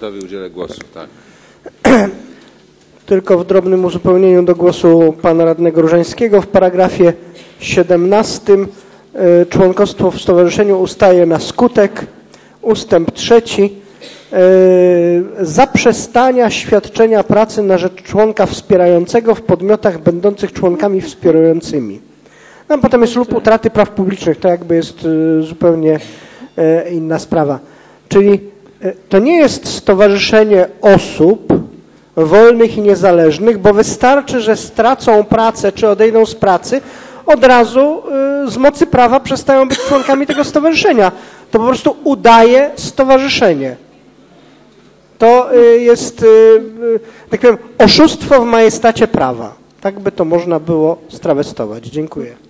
Witowi udzielę głosu, tak. Tylko w drobnym uzupełnieniu do głosu pana radnego Różańskiego. W paragrafie 17 członkostwo w stowarzyszeniu ustaje na skutek, ustęp 3, zaprzestania świadczenia pracy na rzecz członka wspierającego w podmiotach będących członkami wspierającymi. No, potem jest lub utraty praw publicznych, to jakby jest zupełnie inna sprawa. Czyli to nie jest stowarzyszenie osób wolnych i niezależnych, bo wystarczy, że stracą pracę czy odejdą z pracy, od razu z mocy prawa przestają być członkami tego stowarzyszenia. To po prostu udaje stowarzyszenie. To jest, tak powiem, oszustwo w majestacie prawa. Tak by to można było strawestować. Dziękuję.